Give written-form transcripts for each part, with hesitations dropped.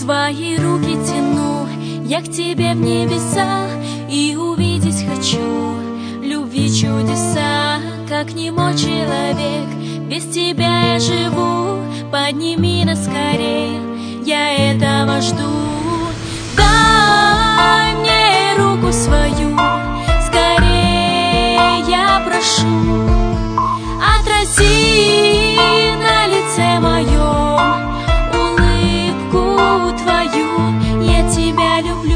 Свои руки тяну я к тебе в небеса, и увидеть хочу любви чудеса. Как немой человек, без тебя я живу. Подними нас скорее, я этого жду. Дай мне руку свою, скорее я прошу. Отрази на лице моем улыбку твою, я тебя люблю.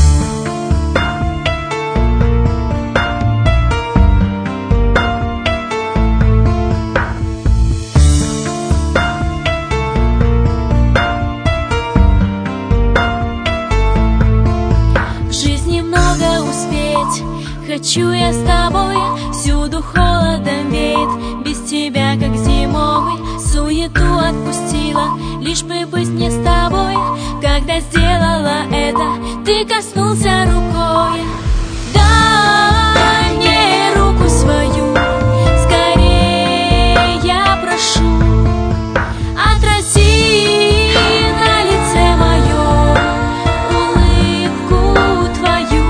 Хочу я с тобой, всюду холодом веет, без тебя, как зимой. Суету отпустила, лишь бы быть мне с тобой. Когда сделала это, ты коснулся рукой. Дай мне руку свою, скорее я прошу. Отрази на лице моем улыбку твою.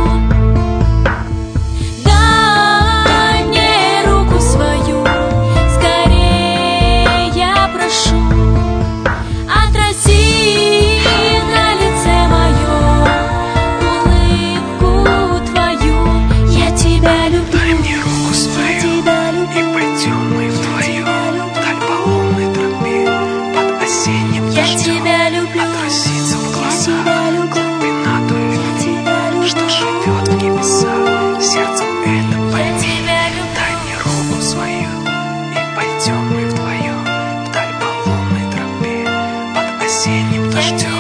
Осенним дождем.